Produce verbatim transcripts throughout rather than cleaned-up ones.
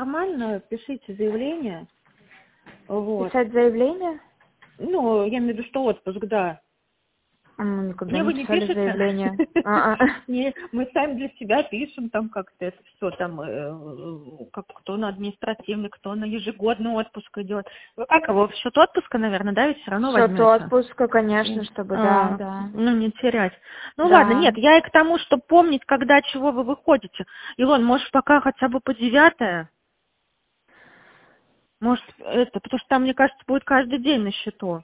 нормально, пишите заявление. Вот. Писать заявление? Ну, я имею в виду, что отпуск, да. Мы никогда Мне не вы не писали пишете? заявление. А-а. Не, мы сами для себя пишем там как-то это все там, э, как кто на административный, кто на ежегодный отпуск идет. Вы как его, в счет отпуска, наверное, да, ведь все равно Счет возьмете? отпуска, конечно, чтобы, да, А, да. ну, не терять. Ну, Да. ладно, нет, я и к тому, чтобы помнить, когда, чего вы выходите. Илон, может, пока хотя бы по девятое? Может, это, потому что там, мне кажется, будет каждый день на счету.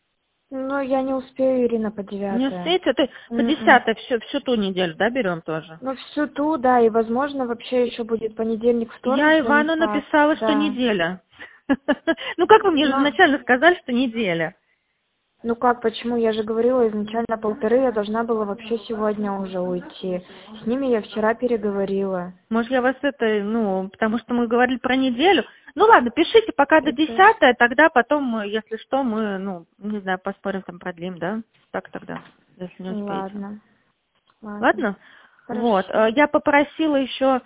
Ну, я не успею, Ирина, по Не девятое. успеете? Ты по М-м. десятое всю, всю ту неделю, да, берем тоже? Ну, всю ту, да, и, возможно, вообще еще будет понедельник, вторник, Я но не Ивану факт, написала, что да. неделя. Ну, как вы мне же Ну, изначально сказали, что неделя? ну как, почему? Я же говорила, изначально полторы, я должна была вообще сегодня уже уйти. С ними я вчера переговорила. Может, я вас это, ну, потому что мы говорили про неделю. Ну, ладно, пишите пока до Это... десятое, тогда потом, мы, если что, мы, ну, не знаю, поспорим, там продлим, да? Так тогда, если не успеете. Ладно, ладно. Ладно? Вот. Хорошо. э, Я попросила еще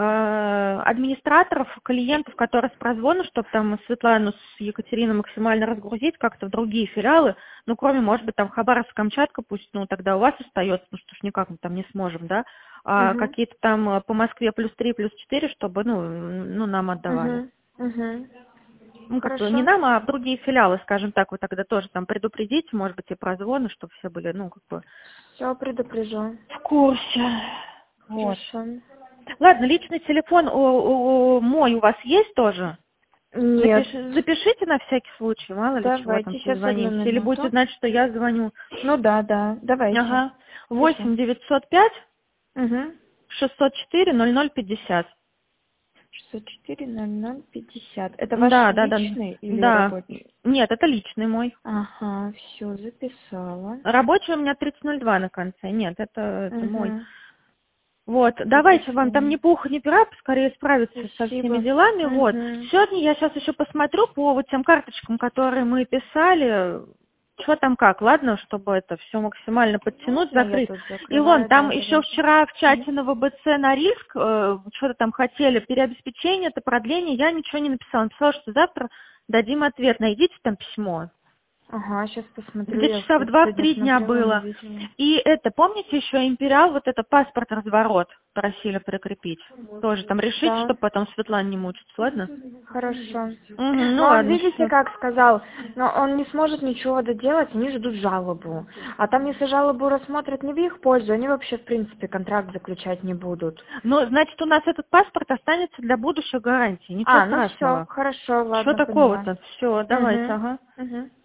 э, администраторов, клиентов, которые с прозвона, чтобы там Светлану с Екатериной максимально разгрузить как-то в другие филиалы. Ну, кроме, может быть, там Хабаровск, Камчатка, пусть, ну, тогда у вас остается, ну, что ж никак мы там не сможем, да? А Угу. какие-то там э, по Москве плюс три, плюс четыре, чтобы, ну, ну, нам отдавали. Угу. Угу. Ну, как бы не Хорошо. нам, а в другие филиалы, скажем так, вы тогда тоже там предупредите, может быть, и прозвоны, чтобы все были, ну, как бы Все предупрежу. в курсе. Вот. Хорошо. Ладно, личный телефон у, у- у- мой у вас есть тоже? Нет. Запиш- запишите на всякий случай, мало ли чего там Давайте сейчас одну созвонимся. Или будете минуту. знать, что я звоню. Ну да, да. Давайте. Ага. Пишу. восемь девятьсот пять Угу. шестьсот четыре ноль ноль пятьдесят. шестьсот четыре ноль ноль пятьдесят. Это ваш Да, да, да. личный или Да. рабочий? Нет, это личный мой. Ага, все, записала. Рабочий у меня тридцать ноль два на конце. Нет, это, это мой. Угу. Вот, давайте вам там Записала. ни пуха, ни пера, поскорее справиться со всеми Спасибо. делами, вот. Угу. Сегодня я сейчас еще посмотрю по вот тем карточкам, которые мы писали, что там как, ладно, чтобы это все максимально подтянуть, Можно я закрыть. тут Илон, закрываю? там Да, еще давайте. вчера в Мгм. чате на ВБЦ на риск, э, что-то там хотели, переобеспечение, это продление, я ничего не написала. Написала, что завтра дадим ответ, найдите там письмо. Ага, сейчас посмотрю. Где-то Я часа в вот два в сегодня три дня смотрела, не было. видела. И это, помните, еще Империал, вот это паспорт-разворот просили прикрепить. Тоже там решить, Да. чтобы потом Светлана не мучиться, ладно? Хорошо. Мгм, ну Но он, ладно, видите, все. как сказал, но он не сможет ничего доделать, они ждут жалобу. А там, если жалобу рассмотрят не в их пользу, они вообще, в принципе, контракт заключать не будут. Ну, значит, у нас этот паспорт останется для будущих гарантий. Ничего А, ну все, страшного. хорошо, Что ладно, поняла. такого-то? Все, давайте, Угу, ага. угу.